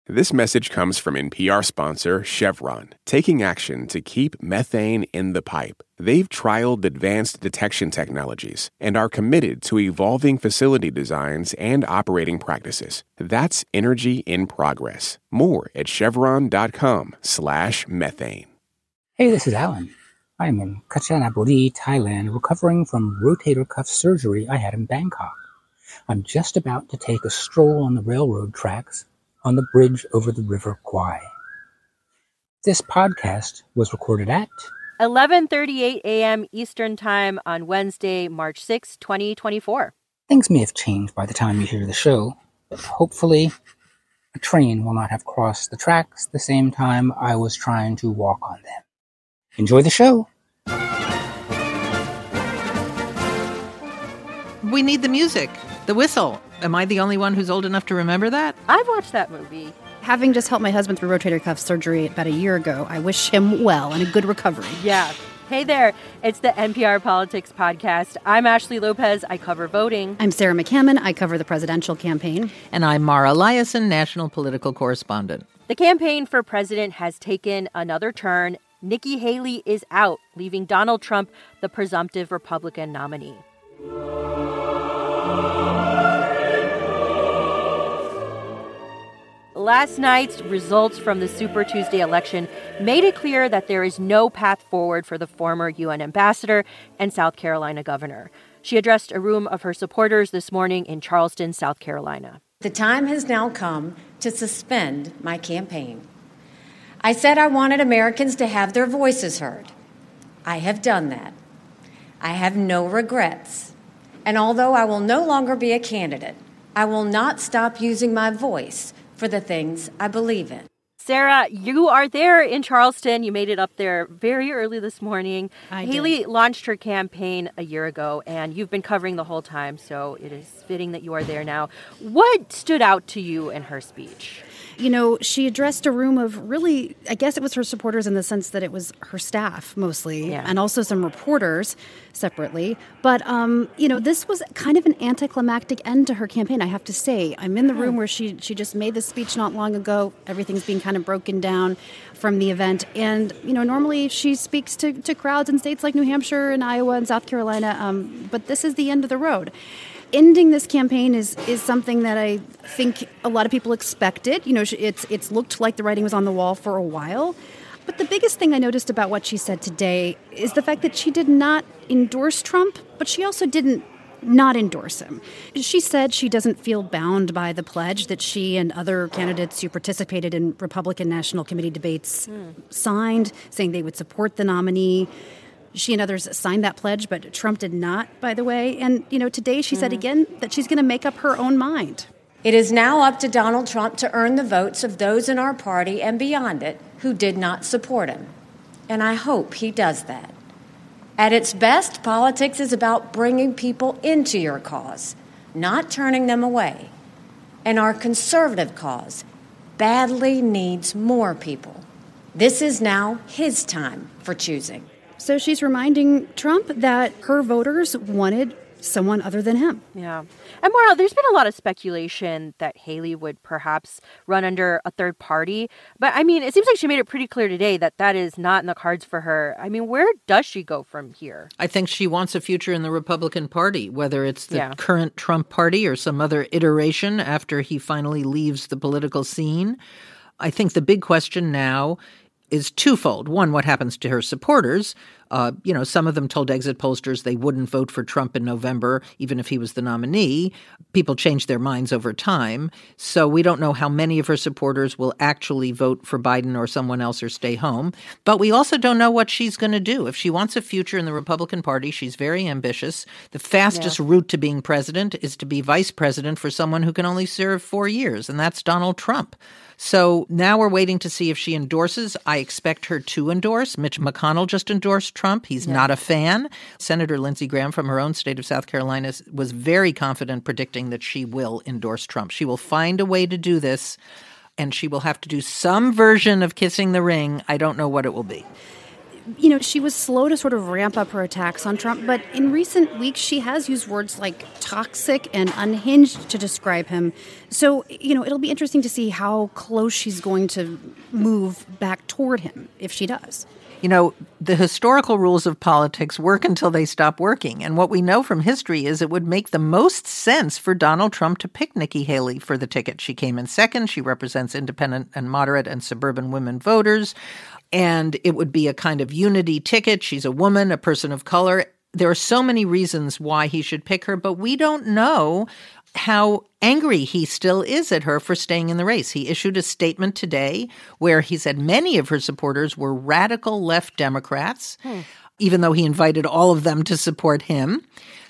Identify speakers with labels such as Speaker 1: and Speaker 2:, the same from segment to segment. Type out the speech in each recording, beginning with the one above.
Speaker 1: This message comes from NPR sponsor Chevron, taking action to keep methane in the pipe. They've trialed advanced detection technologies and are committed to evolving facility designs and operating practices. That's energy in progress. More at chevron.com/methane.
Speaker 2: Hey, this is Alan. I'm in Kanchanaburi, Thailand, recovering from rotator cuff surgery I had in Bangkok. I'm just about to take a stroll on the railroad tracks on the bridge over the River Kwai. This podcast was recorded at
Speaker 3: 11:38 a.m. Eastern Time on Wednesday, March 6, 2024.
Speaker 2: Things may have changed by the time you hear the show, but hopefully a train will not have crossed the tracks the same time I was trying to walk on them. Enjoy the show.
Speaker 4: We need the music, the whistle. Am I the only one who's old enough to remember that?
Speaker 3: I've watched that movie.
Speaker 5: Having just helped my husband through rotator cuff surgery about a year ago, I wish him well and a good recovery.
Speaker 3: Yeah. Hey there, it's the NPR Politics Podcast. I'm Ashley Lopez. I cover voting.
Speaker 5: I'm Sarah McCammon. I cover the presidential campaign.
Speaker 4: And I'm Mara Liasson, national political correspondent.
Speaker 3: The campaign for president has taken another turn. Nikki Haley is out, leaving Donald Trump the presumptive Republican nominee. Last night's results from the Super Tuesday election made it clear that there is no path forward for the former UN ambassador and South Carolina governor. She addressed a room of her supporters this morning in Charleston, South Carolina.
Speaker 6: The time has now come to suspend my campaign. I said I wanted Americans to have their voices heard. I have done that. I have no regrets. And although I will no longer be a candidate, I will not stop using my voice for the things I believe in.
Speaker 3: Sarah, you are there in Charleston. You made it up there very early this morning. Haley launched her campaign a year ago, and you've been covering the whole time, so it is fitting that you are there now. What stood out to you in her speech?
Speaker 5: You know, she addressed a room of really, I guess it was her supporters in the sense that it was her staff mostly, and also some reporters separately. But, this was kind of an anticlimactic end to her campaign, I have to say. I'm in the room where she just made this speech not long ago. Everything's being kind of broken down from the event. And, normally she speaks to crowds in states like New Hampshire and Iowa and South Carolina, but this is the end of the road. Ending this campaign is something that I think a lot of people expected. It's looked like the writing was on the wall for a while. But the biggest thing I noticed about what she said today is the fact that she did not endorse Trump, but she also didn't not endorse him. She said she doesn't feel bound by the pledge that she and other candidates who participated in Republican National Committee debates signed, saying they would support the nominee. She and others signed that pledge, but Trump did not, by the way. And, today she said again that she's going to make up her own mind.
Speaker 6: It is now up to Donald Trump to earn the votes of those in our party and beyond it who did not support him. And I hope he does that. At its best, politics is about bringing people into your cause, not turning them away. And our conservative cause badly needs more people. This is now his time for choosing.
Speaker 5: So she's reminding Trump that her voters wanted someone other than him.
Speaker 3: Yeah. And Maura, there's been a lot of speculation that Haley would perhaps run under a third party. But it seems like she made it pretty clear today that that is not in the cards for her. Where does she go from here?
Speaker 4: I think she wants a future in the Republican Party, whether it's the current Trump party or some other iteration after he finally leaves the political scene. I think the big question now is twofold. One, what happens to her supporters? Some of them told exit pollsters they wouldn't vote for Trump in November, even if he was the nominee. People change their minds over time. So we don't know how many of her supporters will actually vote for Biden or someone else or stay home. But we also don't know what she's going to do. If she wants a future in the Republican Party, she's very ambitious. The fastest route to being president is to be vice president for someone who can only serve 4 years, and that's Donald Trump. So now we're waiting to see if she endorses. I expect her to endorse. Mitch McConnell just endorsed Trump. He's not a fan. Senator Lindsey Graham from her own state of South Carolina was very confident predicting that she will endorse Trump. She will find a way to do this, and she will have to do some version of kissing the ring. I don't know what it will be.
Speaker 5: she was slow to sort of ramp up her attacks on Trump, but in recent weeks, she has used words like toxic and unhinged to describe him. So, it'll be interesting to see how close she's going to move back toward him, if she does.
Speaker 4: The historical rules of politics work until they stop working. And what we know from history is it would make the most sense for Donald Trump to pick Nikki Haley for the ticket. She came in second. She represents independent and moderate and suburban women voters. And it would be a kind of unity ticket. She's a woman, a person of color. There are so many reasons why he should pick her, but we don't know how angry he still is at her for staying in the race. He issued a statement today where he said many of her supporters were radical left Democrats, even though he invited all of them to support him.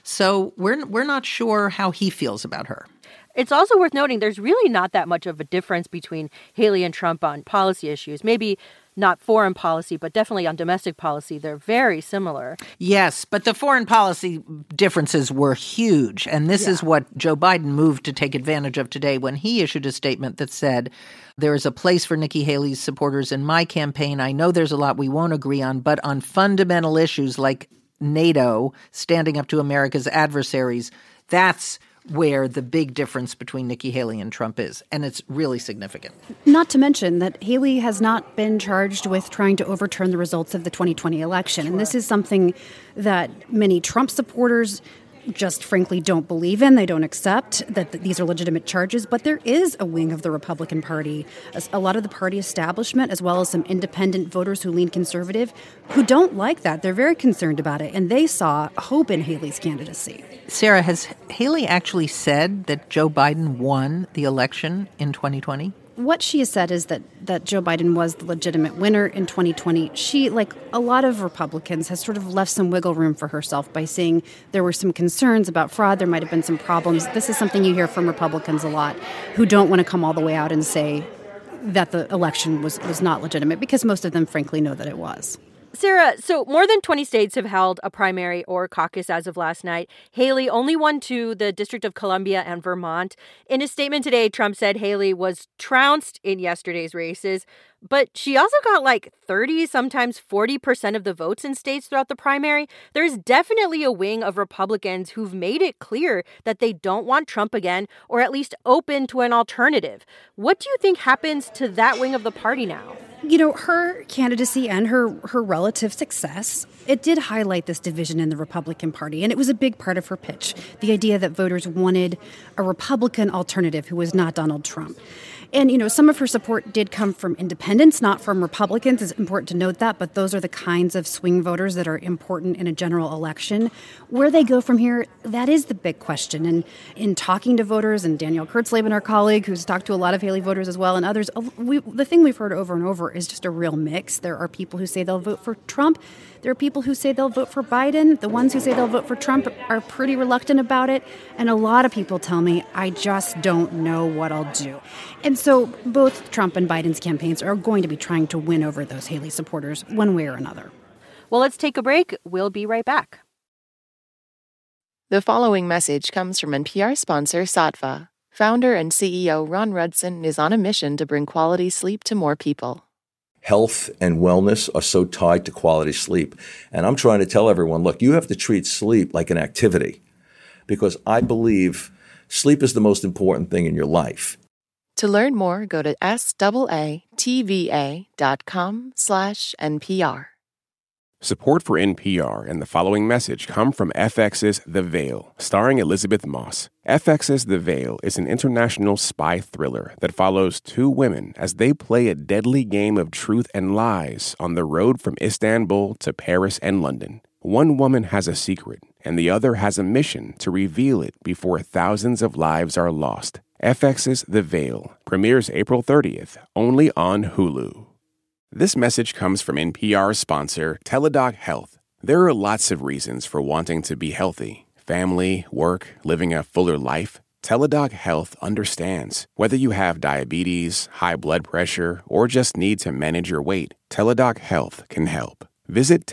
Speaker 4: So we're not sure how he feels about her.
Speaker 3: It's also worth noting there's really not that much of a difference between Haley and Trump on policy issues. Maybe not foreign policy, but definitely on domestic policy. They're very similar.
Speaker 4: Yes, but the foreign policy differences were huge. And this is what Joe Biden moved to take advantage of today when he issued a statement that said, there is a place for Nikki Haley's supporters in my campaign. I know there's a lot we won't agree on, but on fundamental issues like NATO, standing up to America's adversaries, that's where the big difference between Nikki Haley and Trump is. And it's really significant.
Speaker 5: Not to mention that Haley has not been charged with trying to overturn the results of the 2020 election. And this is something that many Trump supporters just frankly don't believe in. They don't accept that these are legitimate charges. But there is a wing of the Republican Party, a lot of the party establishment, as well as some independent voters who lean conservative, who don't like that. They're very concerned about it. And they saw hope in Haley's candidacy.
Speaker 4: Sarah, has Haley actually said that Joe Biden won the election in 2020?
Speaker 5: What she has said is that Joe Biden was the legitimate winner in 2020. She, like a lot of Republicans, has sort of left some wiggle room for herself by saying there were some concerns about fraud. There might have been some problems. This is something you hear from Republicans a lot, who don't want to come all the way out and say that the election was not legitimate, because most of them, frankly, know that it was.
Speaker 3: Sarah, so more than 20 states have held a primary or caucus as of last night. Haley only won two, the District of Columbia and Vermont. In a statement today, Trump said Haley was trounced in yesterday's races, but she also got like 30, sometimes 40% of the votes in states throughout the primary. There's definitely a wing of Republicans who've made it clear that they don't want Trump again, or at least open to an alternative. What do you think happens to that wing of the party now?
Speaker 5: Her candidacy and her relative success, it did highlight this division in the Republican Party. And it was a big part of her pitch, the idea that voters wanted a Republican alternative who was not Donald Trump. And, some of her support did come from independents, not from Republicans. It's important to note that. But those are the kinds of swing voters that are important in a general election. Where they go from here, that is the big question. And in talking to voters, and Danielle Kurtzleben, our colleague, who's talked to a lot of Haley voters as well, and others, the thing we've heard over and over is just a real mix. There are people who say they'll vote for Trump. There are people who say they'll vote for Biden. The ones who say they'll vote for Trump are pretty reluctant about it. And a lot of people tell me, I just don't know what I'll do. And so both Trump and Biden's campaigns are going to be trying to win over those Haley supporters one way or another.
Speaker 3: Well, let's take a break. We'll be right back.
Speaker 7: The following message comes from NPR sponsor Saatva. Founder and CEO Ron Rudson is on a mission to bring quality sleep to more people.
Speaker 8: Health and wellness are so tied to quality sleep. And I'm trying to tell everyone, look, you have to treat sleep like an activity, because I believe sleep is the most important thing in your life.
Speaker 7: To learn more, go to SAATVA.com/NPR.
Speaker 1: Support for NPR and the following message come from FX's The Veil, starring Elizabeth Moss. FX's The Veil is an international spy thriller that follows two women as they play a deadly game of truth and lies on the road from Istanbul to Paris and London. One woman has a secret, and the other has a mission to reveal it before thousands of lives are lost. FX's The Veil premieres April 30th, only on Hulu. This message comes from NPR sponsor Teladoc Health. There are lots of reasons for wanting to be healthy. Family, work, living a fuller life. Teladoc Health understands. Whether you have diabetes, high blood pressure, or just need to manage your weight, Teladoc Health can help. Visit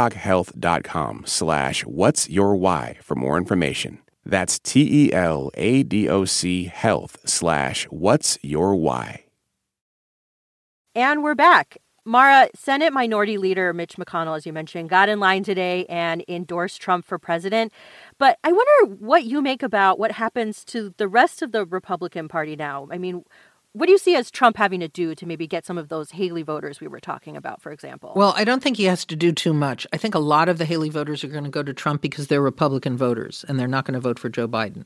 Speaker 1: teladochealth.com/whatsyourwhy for more information. That's TELADOC health/whatsyourwhy.
Speaker 3: And we're back. Mara, Senate Minority Leader Mitch McConnell, as you mentioned, got in line today and endorsed Trump for president. But I wonder what you make about what happens to the rest of the Republican Party now. I mean, what do you see as Trump having to do to maybe get some of those Haley voters we were talking about, for example?
Speaker 4: Well, I don't think he has to do too much. I think a lot of the Haley voters are going to go to Trump because they're Republican voters and they're not going to vote for Joe Biden.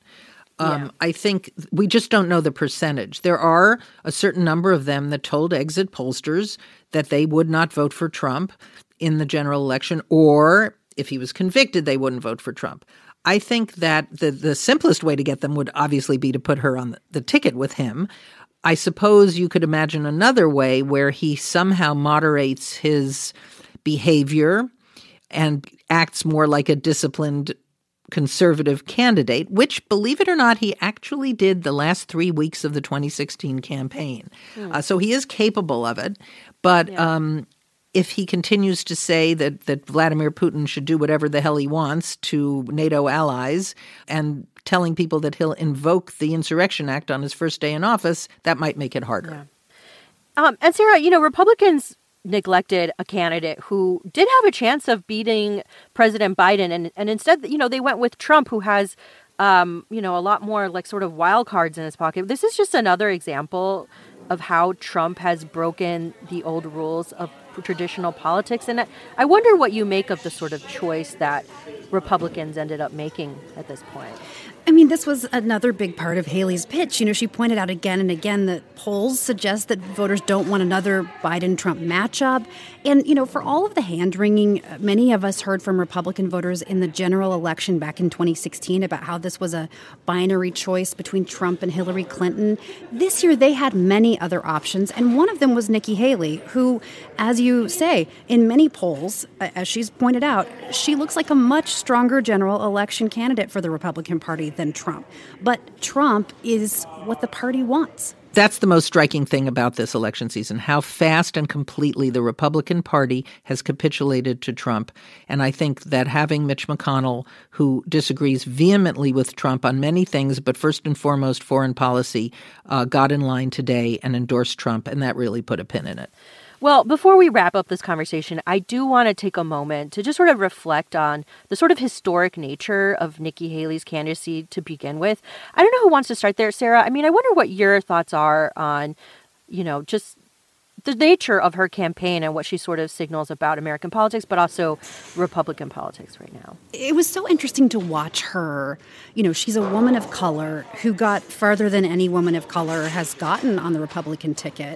Speaker 4: I think we just don't know the percentage. There are a certain number of them that told exit pollsters that they would not vote for Trump in the general election, or if he was convicted, they wouldn't vote for Trump. I think that the simplest way to get them would obviously be to put her on the ticket with him. I suppose you could imagine another way where he somehow moderates his behavior and acts more like a disciplined conservative candidate, which, believe it or not, he actually did the last 3 weeks of the 2016 campaign. So he is capable of it. But if he continues to say that Vladimir Putin should do whatever the hell he wants to NATO allies and telling people that he'll invoke the Insurrection Act on his first day in office, that might make it harder.
Speaker 3: Yeah. And Sarah, Republicans neglected a candidate who did have a chance of beating President Biden. And instead, they went with Trump, who has, a lot more like sort of wild cards in his pocket. This is just another example of how Trump has broken the old rules of traditional politics. And I wonder what you make of the sort of choice that Republicans ended up making at this point.
Speaker 5: I mean, this was another big part of Haley's pitch. She pointed out again and again that polls suggest that voters don't want another Biden-Trump matchup. And, for all of the hand-wringing, many of us heard from Republican voters in the general election back in 2016 about how this was a binary choice between Trump and Hillary Clinton. This year, they had many other options, and one of them was Nikki Haley, who, as you say, in many polls, as she's pointed out, she looks like a much stronger general election candidate for the Republican Party than Trump. But Trump is what the party wants.
Speaker 4: That's the most striking thing about this election season, how fast and completely the Republican Party has capitulated to Trump. And I think that having Mitch McConnell, who disagrees vehemently with Trump on many things, but first and foremost foreign policy, got in line today and endorsed Trump, and that really put a pin in it.
Speaker 3: Well, before we wrap up this conversation, I do want to take a moment to just sort of reflect on the sort of historic nature of Nikki Haley's candidacy to begin with. I don't know who wants to start there, Sarah. I mean, I wonder what your thoughts are on, just the nature of her campaign and what she sort of signals about American politics, but also Republican politics right now.
Speaker 5: It was so interesting to watch her. She's a woman of color who got farther than any woman of color has gotten on the Republican ticket.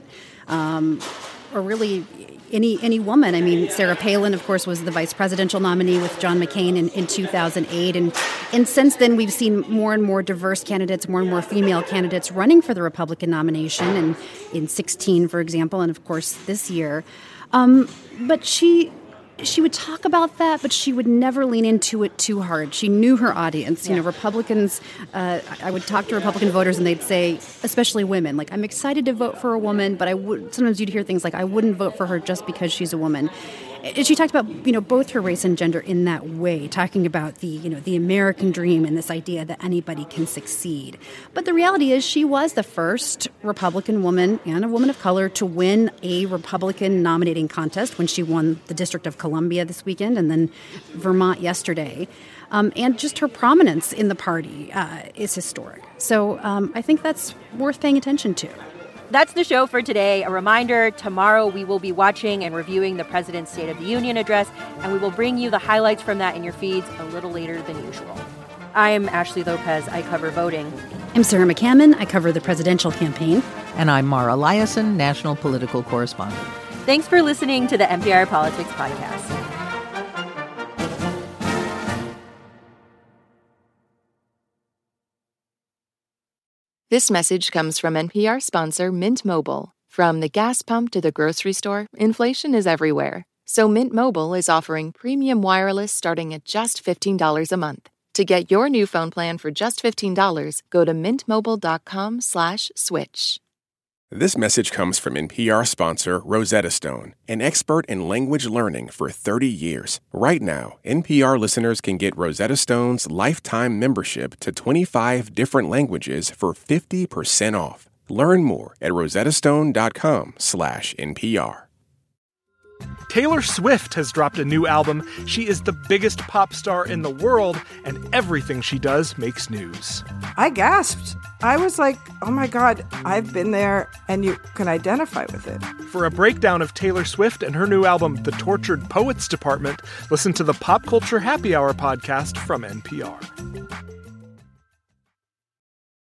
Speaker 5: Or really any woman. I mean, Sarah Palin, of course, was the vice presidential nominee with John McCain in 2008. And since then, we've seen more and more diverse candidates, more and more female candidates running for the Republican nomination, and in 2016, for example, and of course this year. But she would talk about that, but she would never lean into it too hard. She knew her audience. Republicans, I would talk to Republican voters and they'd say, especially women, like, I'm excited to vote for a woman, but sometimes you'd hear things like, I wouldn't vote for her just because she's a woman. And she talked about, both her race and gender in that way, talking about the American dream and this idea that anybody can succeed. But the reality is she was the first Republican woman and a woman of color to win a Republican nominating contest when she won the District of Columbia this weekend and then Vermont yesterday. And just her prominence in the party is historic. So I think that's worth paying attention to.
Speaker 3: That's the show for today. A reminder, tomorrow we will be watching and reviewing the President's State of the Union address, and we will bring you the highlights from that in your feeds a little later than usual. I'm Ashley Lopez. I cover voting.
Speaker 5: I'm Sarah McCammon. I cover the presidential campaign.
Speaker 4: And I'm Mara Liasson, national political correspondent.
Speaker 3: Thanks for listening to the NPR Politics Podcast.
Speaker 7: This message comes from NPR sponsor Mint Mobile. From the gas pump to the grocery store, inflation is everywhere. So Mint Mobile is offering premium wireless starting at just $15 a month. To get your new phone plan for just $15, go to mintmobile.com/switch.
Speaker 1: This message comes from NPR sponsor Rosetta Stone, an expert in language learning for 30 years. Right now, NPR listeners can get Rosetta Stone's lifetime membership to 25 different languages for 50% off. Learn more at rosettastone.com/NPR.
Speaker 9: Taylor Swift has dropped a new album. She is the biggest pop star in the world, and everything she does makes news.
Speaker 10: I gasped. I was like, oh my God, I've been there, and you can identify with it.
Speaker 9: For a breakdown of Taylor Swift and her new album, The Tortured Poets Department, listen to the Pop Culture Happy Hour podcast from NPR.